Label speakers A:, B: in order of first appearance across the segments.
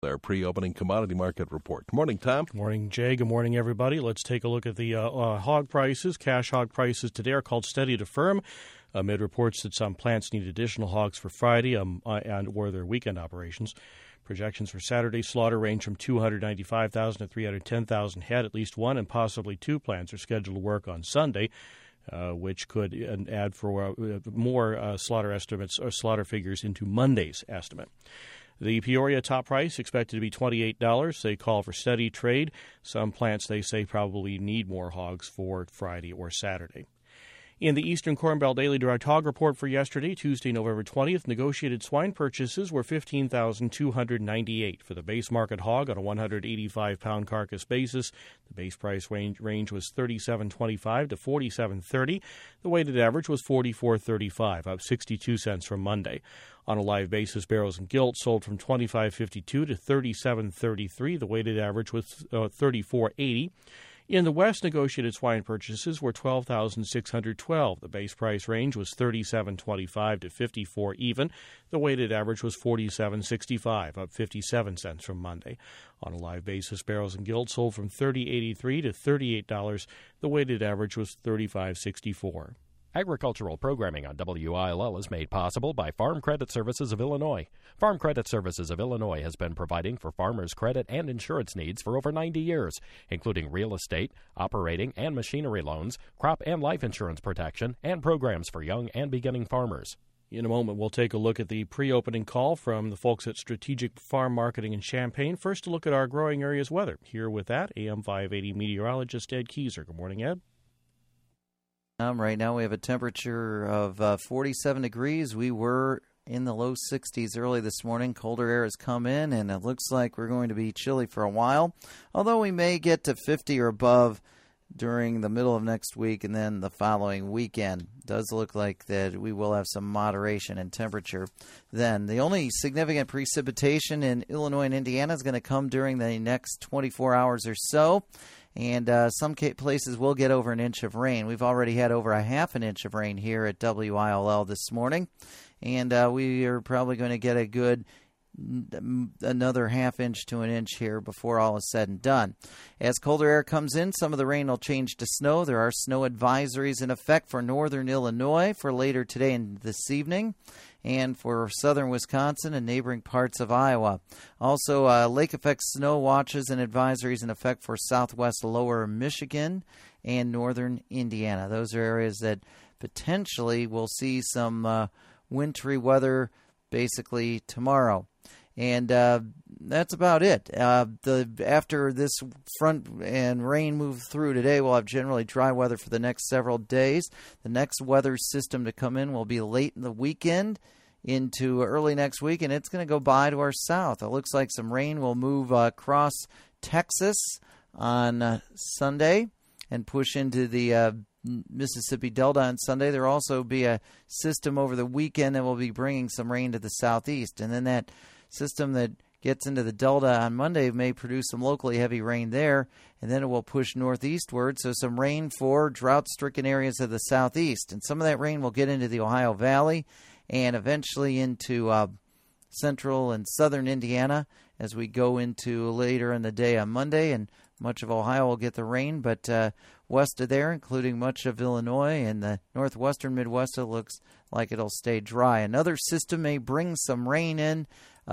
A: Our pre-opening commodity market report. Good morning, Tom.
B: Good morning, Jay. Good morning, everybody. Let's take a look at the hog prices. Cash hog prices today are called steady to firm amid reports that some plants need additional hogs for Friday and or their weekend operations. Projections for Saturday slaughter range from 295,000 to 310,000 head. At least one and possibly two plants are scheduled to work on Sunday, which could add for more slaughter estimates or slaughter figures into Monday's estimate. The Peoria top price expected to be $28. They call for steady trade. Some plants, they say, probably need more hogs for Friday or Saturday. In the Eastern Corn Belt Daily Direct Hog Report for yesterday, Tuesday, November 20th, negotiated swine purchases were $15,298 for the base market hog on a 185-pound carcass basis. The base price range was $37.25 to $47.30. The weighted average was $44.35, up 62 cents from Monday. On a live basis, barrels and gilt sold from $25.52 to $37.33. The weighted average was $34.80. In the West, negotiated swine purchases were $12,612. The base price range was $37.25 to $54 even. The weighted average was $47.65, up 57 cents from Monday. On a live basis, barrels and gilt sold from $30.83 to $38. The weighted average was $35.64.
C: Agricultural programming on WILL is made possible by Farm Credit Services of Illinois. Farm Credit Services of Illinois has been providing for farmers' credit and insurance needs for over 90 years, including real estate, operating and machinery loans, crop and life insurance protection, and programs for young and beginning farmers.
B: In a moment, we'll take a look at the pre-opening call from the folks at Strategic Farm Marketing in Champaign. First, a look at our growing area's weather. Here with that, AM 580 meteorologist Ed Keyser. Good morning, Ed.
D: Right now we have a temperature of 47 degrees. We were in the low 60s early this morning. Colder air has come in, and it looks like we're going to be chilly for a while, although we may get to 50 or above during the middle of next week and then the following weekend. It does look like that we will have some moderation in temperature then. The only significant precipitation in Illinois and Indiana is going to come during the next 24 hours or so. And some places will get over an inch of rain. We've already had over a half an inch of rain here at WILL this morning. And we are probably going to get a good another half inch to an inch here before all is said and done. As colder air comes in, some of the rain will change to snow. There are snow advisories in effect for northern Illinois for later today and this evening, and for southern Wisconsin and neighboring parts of Iowa. Also, lake effect snow watches and advisories in effect for southwest lower Michigan and northern Indiana. Those are areas that potentially will see some wintry weather basically tomorrow. And that's about it. After this front and rain move through today, we'll have generally dry weather for the next several days. The next weather system to come in will be late in the weekend into early next week, and it's going to go by to our south. It looks like some rain will move across Texas on Sunday and push into the Mississippi Delta on Sunday. There will also be a system over the weekend that will be bringing some rain to the southeast, and then that system that gets into the Delta on Monday may produce some locally heavy rain there, and then it will push northeastward, so some rain for drought-stricken areas of the southeast. And some of that rain will get into the Ohio Valley and eventually into central and southern Indiana as we go into later in the day on Monday, and much of Ohio will get the rain, but west of there, including much of Illinois and the northwestern Midwest, it looks like it'll stay dry. Another system may bring some rain in,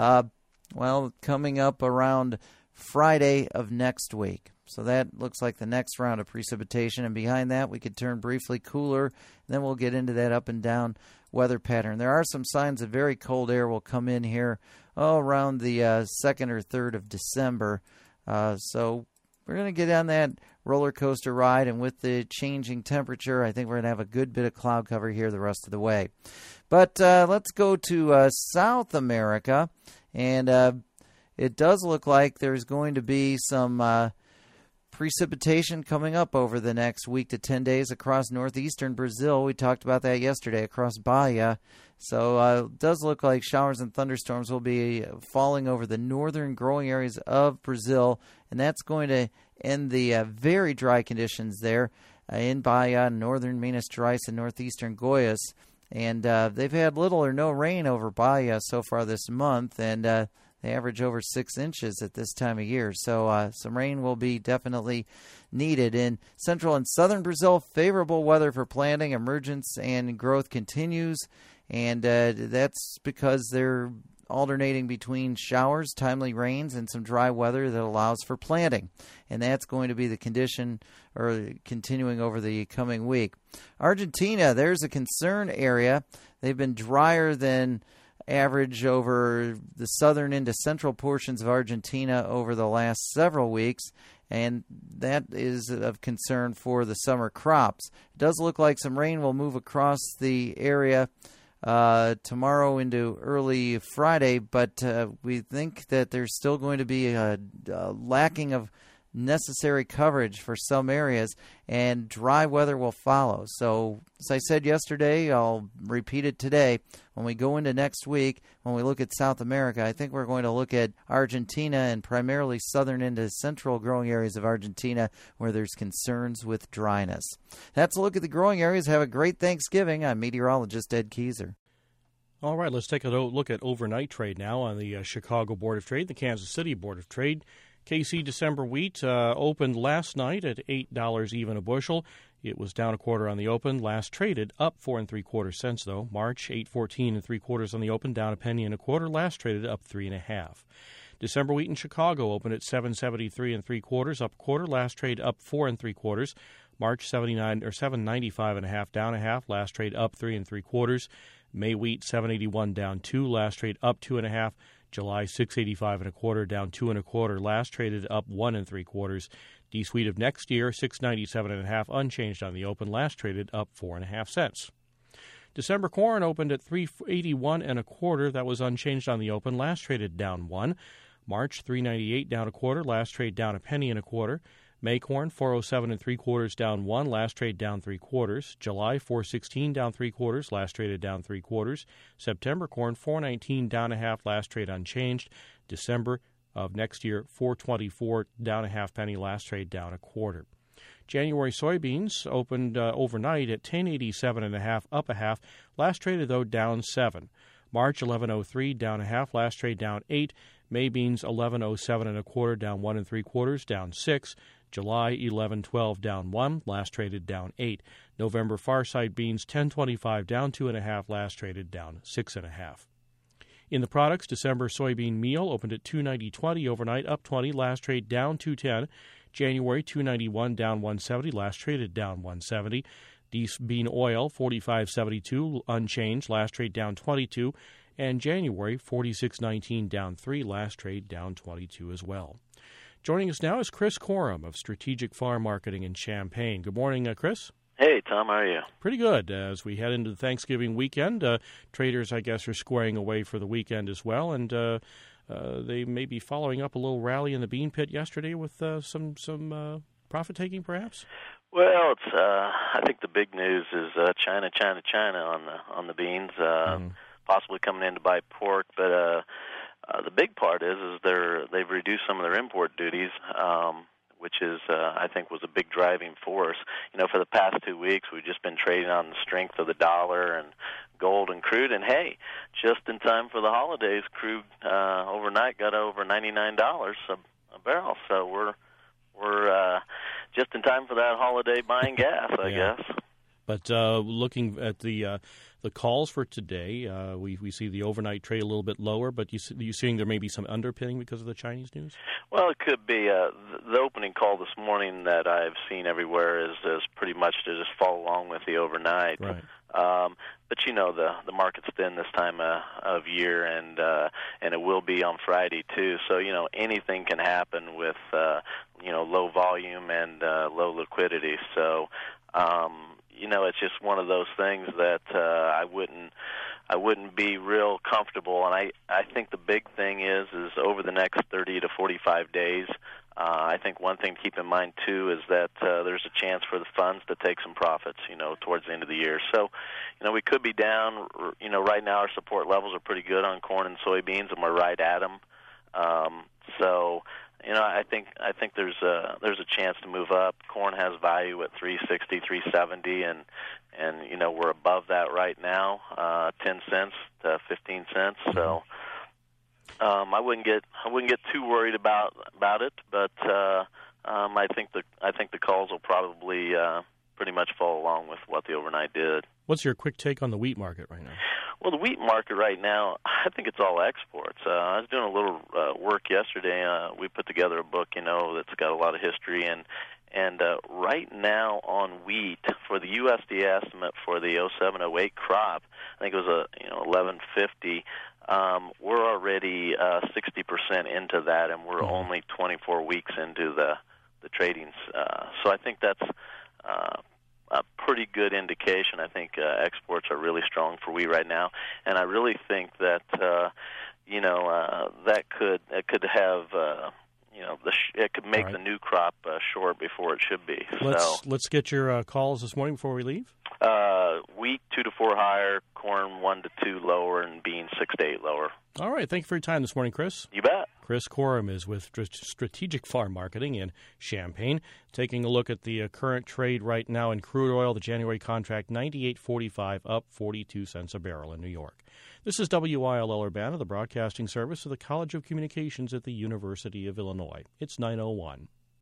D: coming up around Friday of next week. So that looks like the next round of precipitation, and behind that we could turn briefly cooler, and then we'll get into that up and down weather pattern. There are some signs that very cold air will come in here around the 2nd or 3rd of December. So we're going to get on that roller coaster ride, and with the changing temperature, I think we're going to have a good bit of cloud cover here the rest of the way. But let's go to South America, and it does look like there's going to be some precipitation coming up over the next week to 10 days across northeastern Brazil. We talked about that yesterday across Bahia. So it does look like showers and thunderstorms will be falling over the northern growing areas of Brazil, and that's going to end the very dry conditions there in Bahia, northern Minas Gerais, and northeastern Goiás. And they've had little or no rain over Bahia so far this month, and They average over 6 inches at this time of year. So some rain will be definitely needed. In central and southern Brazil, favorable weather for planting, emergence, and growth continues. And that's because they're alternating between showers, timely rains, and some dry weather that allows for planting. And that's going to be the condition or continuing over the coming week. Argentina, there's a concern area. They've been drier than average over the southern into central portions of Argentina over the last several weeks, and that is of concern for the summer crops. It does look like some rain will move across the area tomorrow into early Friday, but we think that there's still going to be a lacking of necessary coverage for some areas, and dry weather will follow. So, as I said yesterday, I'll repeat it today. When we go into next week, when we look at South America, I think we're going to look at Argentina and primarily southern into central growing areas of Argentina where there's concerns with dryness. That's a look at the growing areas. Have a great Thanksgiving. I'm meteorologist Ed Keyser.
B: All right, let's take a look at overnight trade now on the Chicago Board of Trade, the Kansas City Board of Trade. KC December wheat opened last night at $8 even a bushel. It was down a quarter on the open. Last traded up 4 3/4 cents though. March 8.14 3/4 on the open, down a penny and a quarter. Last traded up 3 1/2. December wheat in Chicago opened at 7.73 3/4, up a quarter. Last trade up 4 3/4. March 7.95 1/2, down a half. Last trade up 3 3/4. May wheat 7.81 down 2. Last trade up 2 1/2. July 6.85 1/4, down 2 1/4. Last traded up 1 3/4. D wheat of next year 6.97 1/2, unchanged on the open. Last traded up 4 1/2 cents. December corn opened at 3.81 1/4. That was unchanged on the open. Last traded down 1. March 3.98 down a quarter. Last trade down a penny and a quarter. May corn 4.07 3/4 down 1. Last trade down 3/4. July 4.16 down 3/4. Last traded down 3/4. September corn 4.19 down a half. Last trade unchanged. December of next year 4.24 down a half penny. Last trade down a quarter. January soybeans opened overnight at 10.87 1/2, up a half. Last traded though down 7. March 11.03 down a half. Last trade down 8. May beans 11.07 1/4, down 1 3/4, down 6. July 11.12 down 1, last traded down 8. November Farside beans 10.25 down 2 1/2, last traded down 6 1/2. In the products, December soybean meal opened at 2.90.20 overnight, up 20, last trade down 2.10. January 2.91 down 1.70, last traded down 1.70. Bean oil 45.72 unchanged, last trade down 22. And January 46.19 down 3, last trade down 22 as well. Joining us now is Chris Corum of Strategic Farm Marketing in Champaign. Good morning, Chris.
E: Hey, Tom, how are you?
B: Pretty good. As we head into the Thanksgiving weekend, traders, I guess, are squaring away for the weekend as well, and they may be following up a little rally in the bean pit yesterday with some profit-taking, perhaps?
E: Well, it's I think the big news is China on the beans, possibly coming in to buy pork, but the big part is they've reduced some of their import duties, which is I think was a big driving force. You know, for the past 2 weeks, we've just been trading on the strength of the dollar and gold and crude. And hey, just in time for the holidays, crude overnight got over $99 a barrel. So we're just in time for that holiday buying gas, I guess.
B: But looking at the calls for today, we see the overnight trade a little bit lower, but you seeing there may be some underpinning because of the Chinese news?
E: Well, it could be. The opening call this morning that I've seen everywhere is pretty much to just follow along with the overnight.
B: Right.
E: But you know the market's thin this time of year, and it will be on Friday too. So you know anything can happen with low volume and low liquidity. So you know it's just one of those things that I wouldn't be real comfortable. And I think the big thing is over the next 30 to 45 days. I think one thing to keep in mind, too, is that there's a chance for the funds to take some profits, towards the end of the year. So, we could be down. Right now our support levels are pretty good on corn and soybeans, and we're right at them. So, I think there's a chance to move up. Corn has value at 360, 370, and we're above that right now, 10 cents to 15 cents. So. I wouldn't get too worried about it, but I think the calls will probably pretty much follow along with what the overnight did.
B: What's your quick take on the wheat market right now?
E: Well, the wheat market right now, I think it's all exports. I was doing a little work yesterday. We put together a book, that's got a lot of history, and right now on wheat, for the USDA estimate for the 07-08 crop, I think it was 1150. We're already 60% into that, and we're only 24 weeks into the trading. So I think that's a pretty good indication. I think exports are really strong for wheat right now, and I really think that that could have it could make the new crop short before it should be.
B: Let's get your calls this morning before we leave.
E: Wheat 2 to 4 higher, corn 1 to 2 lower, and beans 6 to 8 lower.
B: All right, thank you for your time this morning, Chris.
E: You bet.
B: Chris Corum is with Strategic Farm Marketing in Champaign. Taking a look at the current trade right now in crude oil, the January contract, $98.45, up 42 cents a barrel in New York. This is WILL Urbana, the broadcasting service of the College of Communications at the University of Illinois. It's 9:01.